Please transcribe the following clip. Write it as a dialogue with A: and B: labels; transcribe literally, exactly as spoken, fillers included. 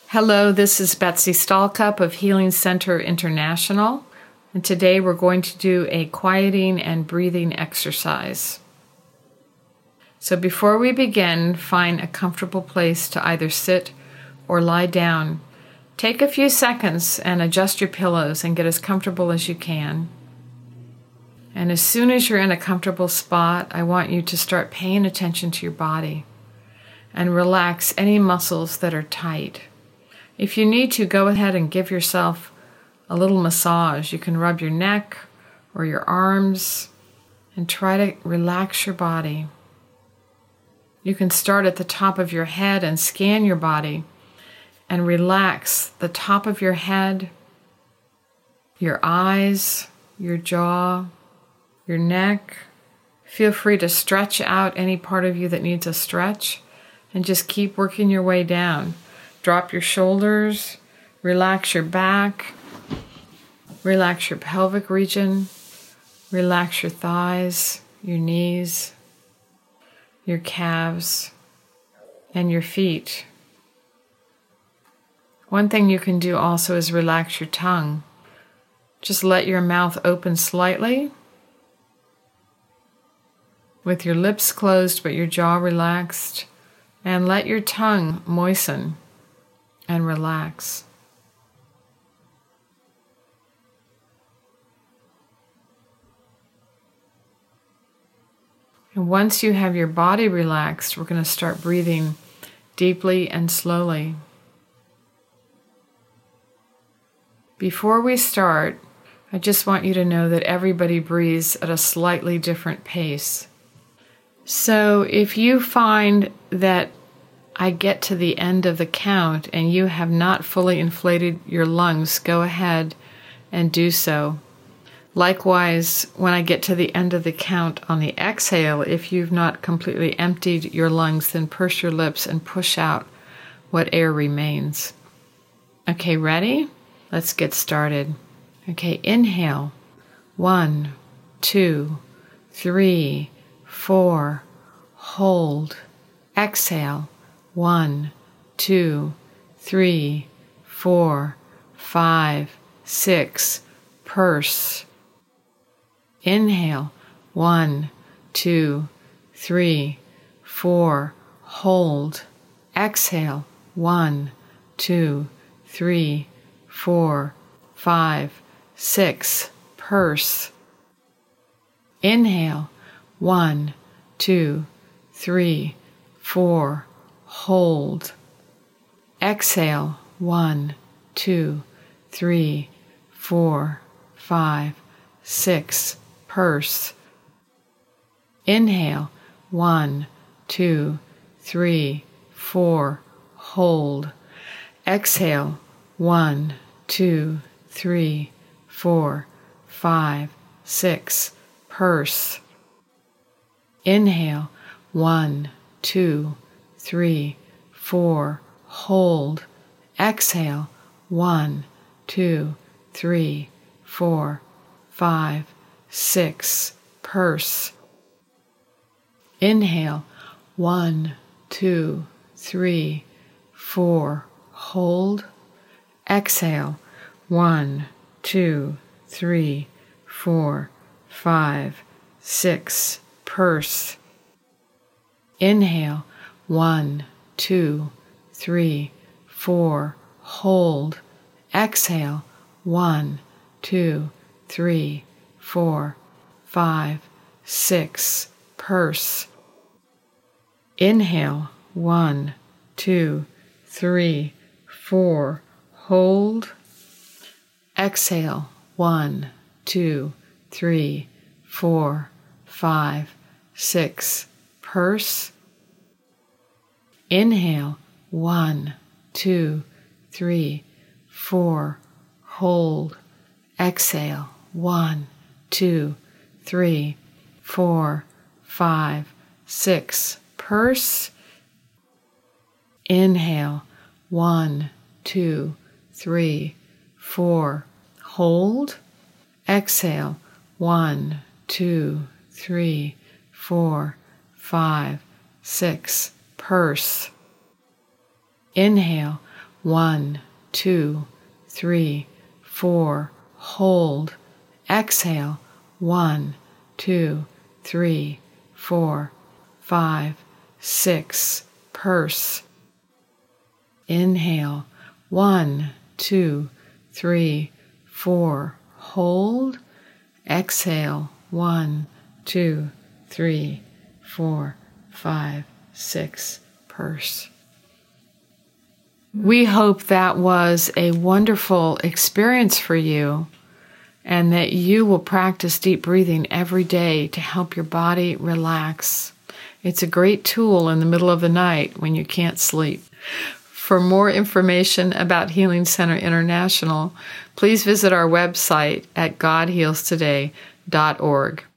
A: Hello, this is Betsy Stallcup of Healing Center International, and today we're going to do a quieting and breathing exercise. So before we begin, find a comfortable place to either sit or lie down. Take a few seconds and adjust your pillows and get as comfortable as you can. And as soon as you're in a comfortable spot, I want you to start paying attention to your body and relax any muscles that are tight. If you need to, go ahead and give yourself a little massage. You can rub your neck or your arms and try to relax your body. You can start at the top of your head and scan your body and relax the top of your head, your eyes, your jaw, your neck. Feel free to stretch out any part of you that needs a stretch and just keep working your way down. Drop your shoulders, relax your back, relax your pelvic region, relax your thighs, your knees, your calves, and your feet. One thing you can do also is relax your tongue. Just let your mouth open slightly with your lips closed but your jaw relaxed, and let your tongue moisten and relax. And once you have your body relaxed, we're going to start breathing deeply and slowly. Before we start, I just want you to know that everybody breathes at a slightly different pace. So if you find that I get to the end of the count and you have not fully inflated your lungs, go ahead and do so. Likewise, when I get to the end of the count on the exhale, if you've not completely emptied your lungs, then purse your lips and push out what air remains. Okay, ready? Let's get started. Okay, inhale. One, two, three, four. Hold. Exhale. One, two, three, four, five, six. Purse. Inhale. One, two, three, four. Hold. Exhale. One, two, three, four, five, six. Purse. Inhale. One, two, three, four. Hold. Exhale. One, two, three, four, five, six. Purse. Inhale. One, two, three, four. Hold. Exhale. One, two, three, four, five, six. Purse. Inhale. One, two, three, four. Hold. Exhale. One, two, three, four, five, six. Purse. Inhale. One, two, three, four. Hold. Exhale. One, two, three, four, five, six. Purse. Inhale. One, two, three, four. Hold. Exhale. One, two, three, four, five, six. Purse. Inhale. One, two, three, four. Hold. Exhale. One, two, three, four, five, six. Purse. Inhale. One, two, three, four. Hold. Exhale. One, two, three, four, five, six. Purse. Inhale. One, two, three, four. Hold. Exhale. One, two, three, four, five, six. Purse. Inhale. One, two, three, four. Hold. Exhale. One, two, three, four, five, six. Purse. Inhale. One, two, three, four. Hold. Exhale. One, two, three, four, five, six. Purse. We hope that was a wonderful experience for you, and that you will practice deep breathing every day to help your body relax. It's a great tool in the middle of the night when you can't sleep. For more information about Healing Center International, please visit our website at god heals today dot org.